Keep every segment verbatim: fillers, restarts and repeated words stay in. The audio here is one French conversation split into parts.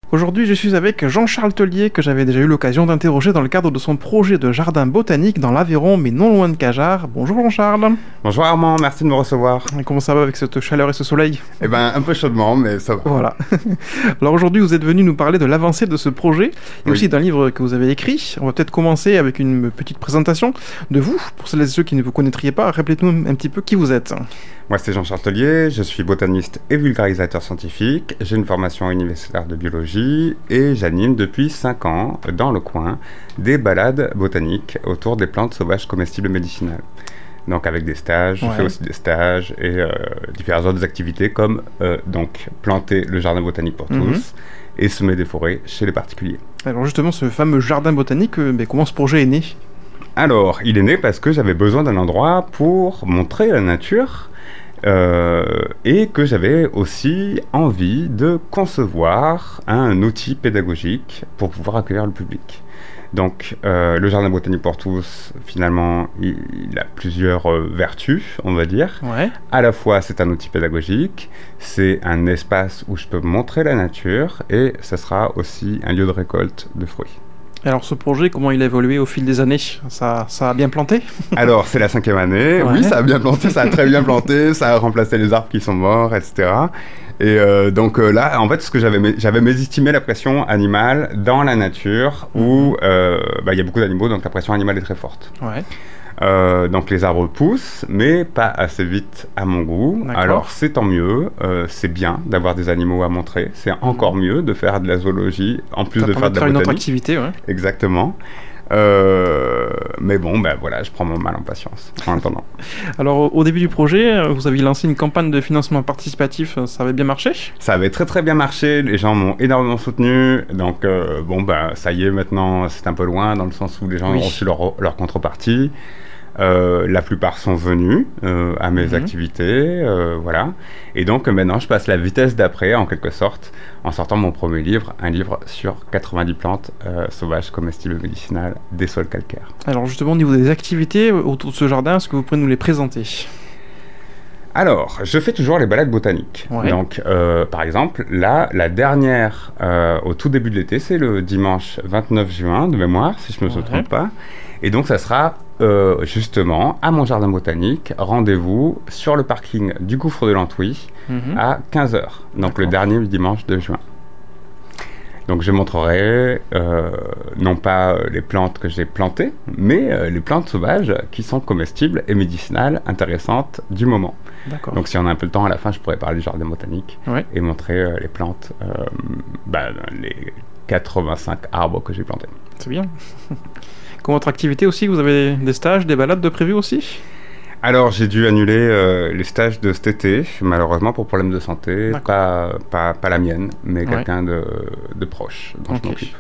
Aujourd'hui, je suis avec Jean-Charles Tellier, que j'avais déjà eu l'occasion d'interroger dans le cadre de son projet de jardin botanique dans l'Aveyron, mais non loin de Cajarc. Bonjour Jean-Charles. Bonjour Armand, merci de me recevoir. Et comment ça va avec cette chaleur et ce soleil? Eh ben, un peu chaudement, mais ça va. Voilà. Alors aujourd'hui, vous êtes venu nous parler de l'avancée de ce projet, et Oui. aussi d'un livre que vous avez écrit. On va peut-être commencer avec une petite présentation de vous. Pour celles et ceux qui ne vous connaîtriez pas, rappelez-nous un petit peu qui vous êtes. Moi, c'est Jean-Charles Tellier, je suis botaniste et vulgarisateur scientifique. J'ai une formation universitaire de biologie et j'anime depuis cinq ans, dans le coin, des balades botaniques autour des plantes sauvages comestibles médicinales. Donc avec des stages, Ouais. je fais aussi des stages et euh, différentes autres activités comme euh, donc planter le jardin botanique pour Mhm. tous et semer des forêts chez les particuliers. Alors justement, ce fameux jardin botanique, euh, mais comment ce projet est né? Alors, il est né parce que j'avais besoin d'un endroit pour montrer la nature euh, et que j'avais aussi envie de concevoir un outil pédagogique pour pouvoir accueillir le public. Donc, euh, le Jardin botanique pour tous, finalement, il, il a plusieurs euh, vertus, on va dire. Ouais. À la fois, c'est un outil pédagogique, c'est un espace où je peux montrer la nature et ce sera aussi un lieu de récolte de fruits. Alors ce projet, comment il a évolué au fil des années? Ça, ça a bien planté? Alors, c'est la cinquième année. Ouais. Oui, ça a bien planté, ça a très bien planté, ça a remplacé les arbres qui sont morts, et cetera. Et euh, donc euh, là, en fait, ce que j'avais, mé- j'avais mésestimé la pression animale dans la nature où euh, bah, il y a beaucoup d'animaux, donc la pression animale est très forte. Ouais. Euh, donc les arbres poussent, mais pas assez vite à mon goût. D'accord. Alors c'est tant mieux, euh, c'est bien d'avoir des animaux à montrer. C'est encore mieux de faire de la zoologie en plus Ça de permet faire de de la faire une autre botanique. activité, ouais. Exactement. Euh, mais bon, ben voilà, je prends mon mal en patience en attendant. Alors au- au début du projet, euh, vous aviez lancé une campagne de financement participatif, euh, ça avait bien marché? Ça avait très très bien marché, les gens m'ont énormément soutenu, donc euh, bon ben ça y est, maintenant c'est un peu loin dans le sens où les gens Oui. ont reçu leur, leur contrepartie. Euh, la plupart sont venus euh, à mes Mhm. activités, euh, voilà. Et donc euh, maintenant je passe la vitesse d'après en quelque sorte en sortant mon premier livre, un livre sur quatre-vingt-dix plantes euh, sauvages comestibles et médicinales des sols calcaires. Alors justement au niveau des activités euh, autour de ce jardin, est-ce que vous pouvez nous les présenter? Alors, je fais toujours les balades botaniques. Ouais. Donc, euh, par exemple, là, la dernière, euh, au tout début de l'été, c'est le dimanche vingt-neuf juin, de mémoire, si je ne me Ouais. trompe pas. Et donc, ça sera euh, justement à mon jardin botanique, rendez-vous sur le parking du Gouffre de l'Antouis Mhm. à quinze heures. Donc, le D'accord. dernier dimanche de juin. Donc, je montrerai euh, non pas euh, les plantes que j'ai plantées, mais euh, les plantes sauvages qui sont comestibles et médicinales intéressantes du moment. D'accord. Donc si on a un peu de temps à la fin, je pourrais parler du jardin botanique Ouais. et montrer euh, les plantes, euh, bah, les quatre-vingt-cinq arbres que j'ai plantés. C'est bien. Comme autre activité aussi, vous avez des stages, des balades de prévus aussi? Alors j'ai dû annuler euh, les stages de cet été, malheureusement pour problème de santé, D'accord. pas, pas, pas la mienne, mais Ouais. quelqu'un de, de proche dont Ok. je m'occupe.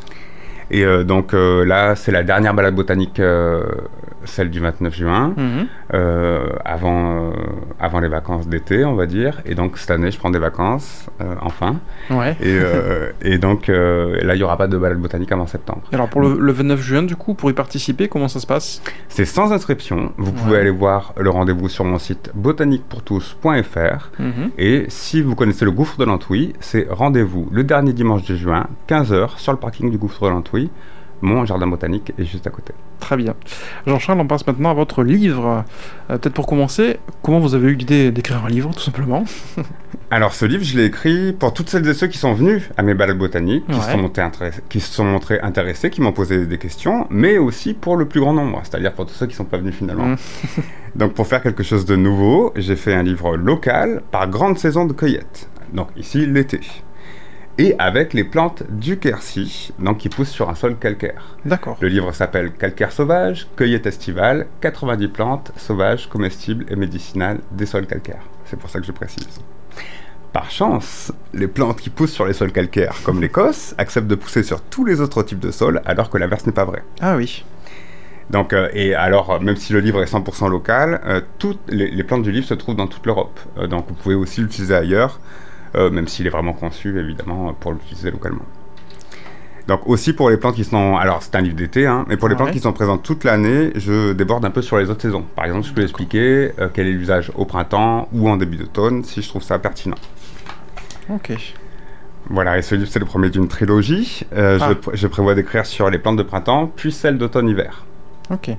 Et euh, donc euh, là, c'est la dernière balade botanique, euh, celle du vingt-neuf juin, Mhm. euh, avant, euh, avant les vacances d'été, on va dire. Et donc cette année, je prends des vacances, euh, enfin. Ouais. Et, euh, et donc euh, là, il n'y aura pas de balade botanique avant septembre. Et alors pour le, le vingt-neuf juin, du coup, pour y participer, comment ça se passe? C'est sans inscription. Vous pouvez Ouais. aller voir le rendez-vous sur mon site botanique pour tous point f r. Mhm. Et si vous connaissez le Gouffre de l'Antouis, c'est rendez-vous le dernier dimanche de juin, quinze heures, sur le parking du Gouffre de l'Antouis. Mon jardin botanique est juste à côté. Très bien. Jean-Charles, on passe maintenant à votre livre. Euh, peut-être pour commencer, comment vous avez eu l'idée d'écrire un livre, tout simplement? Alors ce livre, je l'ai écrit pour toutes celles et ceux qui sont venus à mes balades botaniques, qui, Ouais. se sont montrés intéressés, qui se sont montrés intéressés, qui m'ont posé des questions, mais aussi pour le plus grand nombre, c'est-à-dire pour tous ceux qui ne sont pas venus finalement. Mm. Donc pour faire quelque chose de nouveau, j'ai fait un livre local par grande saison de cueillette. Donc ici l'été. Et avec les plantes du Quercy, donc qui poussent sur un sol calcaire. D'accord. Le livre s'appelle Calcaire sauvage, cueillette estivale, quatre-vingt-dix plantes sauvages, comestibles et médicinales des sols calcaires. C'est pour ça que je précise. Par chance, les plantes qui poussent sur les sols calcaires, comme l'Écosse, acceptent de pousser sur tous les autres types de sols, alors que l'inverse n'est pas vrai. Ah oui. Donc, euh, et alors, même si le livre est cent pour cent local, euh, toutes les, les plantes du livre se trouvent dans toute l'Europe. Euh, donc, vous pouvez aussi l'utiliser ailleurs, euh, même s'il est vraiment conçu, évidemment, pour l'utiliser localement. Donc, aussi pour les plantes qui sont... Alors, c'est un livre d'été, hein, mais pour les Ouais. plantes qui sont présentes toute l'année, je déborde un peu sur les autres saisons. Par exemple, je peux expliquer euh, quel est l'usage au printemps ou en début d'automne, si je trouve ça pertinent. Ok. Voilà, et ce livre, c'est le premier d'une trilogie. Euh, Ah. je, je prévois d'écrire sur les plantes de printemps, puis celles d'automne-hiver. Ok.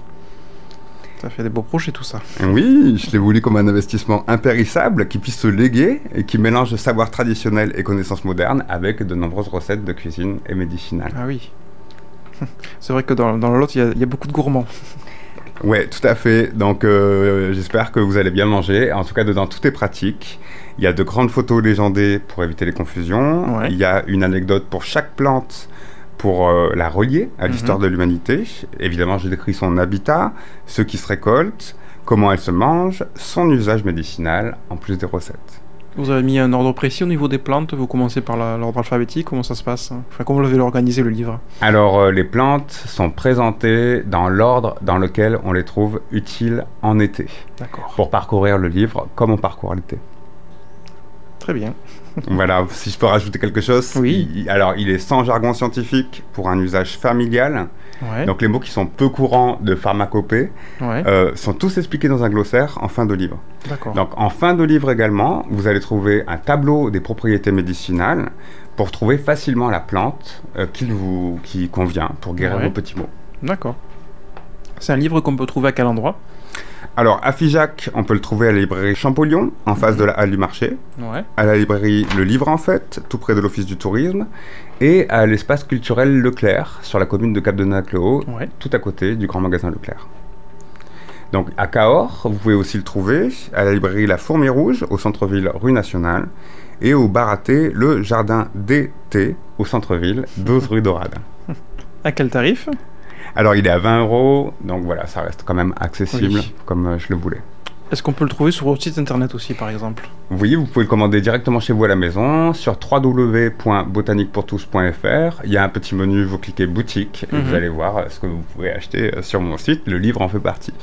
Ça fait des beaux projets tout ça. Oui, je l'ai voulu comme un investissement impérissable qui puisse se léguer et qui mélange savoir traditionnel et connaissances modernes avec de nombreuses recettes de cuisine et médicinales. Ah oui. C'est vrai que dans, dans l'autre, il y, y a beaucoup de gourmands. Ouais, tout à fait. Donc, euh, j'espère que vous allez bien manger. En tout cas, dedans, tout est pratique. Il y a de grandes photos légendées pour éviter les confusions. Ouais. Il y a une anecdote pour chaque plante pour euh, la relier à l'histoire Mhm. de l'humanité. Évidemment, je décris son habitat, ce qui se récolte, comment elle se mange, son usage médicinal, en plus des recettes. Vous avez mis un ordre précis au niveau des plantes. Vous commencez par la- l'ordre alphabétique. Comment ça se passe? Enfin, comment vous l'avez organisé le livre? Alors, euh, les plantes sont présentées dans l'ordre dans lequel on les trouve utiles en été, D'accord. pour parcourir le livre comme on parcourt l'été. Très bien. Voilà, si je peux rajouter quelque chose. Oui. il- alors, il est sans jargon scientifique pour un usage familial. Ouais. Donc, les mots qui sont peu courants de pharmacopée ouais. euh, sont tous expliqués dans un glossaire en fin de livre. D'accord. Donc, en fin de livre également, vous allez trouver un tableau des propriétés médicinales pour trouver facilement la plante euh, qui vous qui convient pour guérir Ouais. vos petits maux. D'accord. C'est un livre qu'on peut trouver à quel endroit? Alors, à Figeac, on peut le trouver à la librairie Champollion, en face Mhm. de la halle du marché, Ouais. à la librairie Le Livre en Fête, tout près de l'Office du Tourisme, et à l'espace culturel Leclerc, sur la commune de Cap-de-Nac-le-Haut, Ouais. tout à côté du grand magasin Leclerc. Donc, à Cahors, vous pouvez aussi le trouver à la librairie La Fourmi Rouge, au centre-ville rue Nationale, et au bar à thé Le Jardin d'été, au centre-ville, douze rue Dorade. À quel tarif? Alors, il est à vingt euros, donc voilà, ça reste quand même accessible, Oui. comme euh, je le voulais. Est-ce qu'on peut le trouver sur votre site internet aussi, par exemple? Oui, vous pouvez le commander directement chez vous à la maison sur w w w point botanique pour tous point f r. Il y a un petit menu, vous cliquez boutique et Mhm. vous allez voir euh, ce que vous pouvez acheter euh, sur mon site. Le livre en fait partie.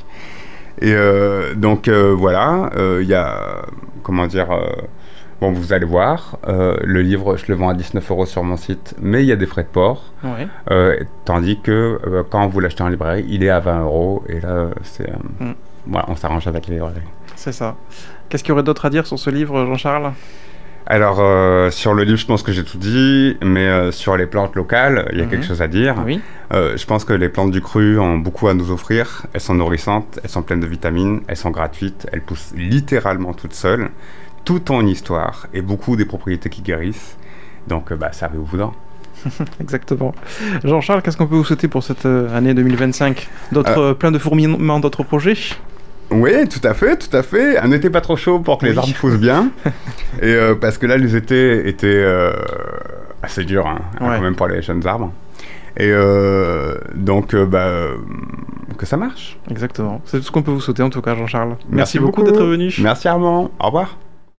Et euh, donc euh, voilà, euh, il y a, comment dire, euh, bon, vous allez voir, euh, le livre, je le vends à dix-neuf euros sur mon site, mais il y a des frais de port. Ouais. Euh, tandis que euh, quand vous l'achetez en librairie, il est à vingt euros. Et là, c'est, euh, Mm. voilà, on s'arrange avec les librairies. C'est ça. Qu'est-ce qu'il y aurait d'autre à dire sur ce livre, Jean-Charles? Alors, euh, sur le livre, je pense que j'ai tout dit, mais euh, sur les plantes locales, il y a Mhm. quelque chose à dire. Oui. Euh, je pense que les plantes du cru ont beaucoup à nous offrir. Elles sont nourrissantes, elles sont pleines de vitamines, elles sont gratuites, elles poussent littéralement toutes seules. Tout ont une histoire et beaucoup des propriétés qui guérissent. Donc, euh, bah, servez-vous-en. Exactement. Jean-Charles, qu'est-ce qu'on peut vous souhaiter pour cette euh, année deux mille vingt-cinq? D'autres, euh, plein de fourmillements, d'autres projets? Oui, tout à fait, tout à fait. Un été pas trop chaud pour que les Oui. arbres poussent bien. Et euh, parce que là, les étés étaient euh, assez durs, hein, Ouais. quand même pour les jeunes arbres. Et euh, donc, euh, bah, euh, que ça marche. Exactement. C'est tout ce qu'on peut vous souhaiter en tout cas, Jean-Charles. Merci, Merci beaucoup beaucoup. d'être venu. Merci Armand. Au revoir.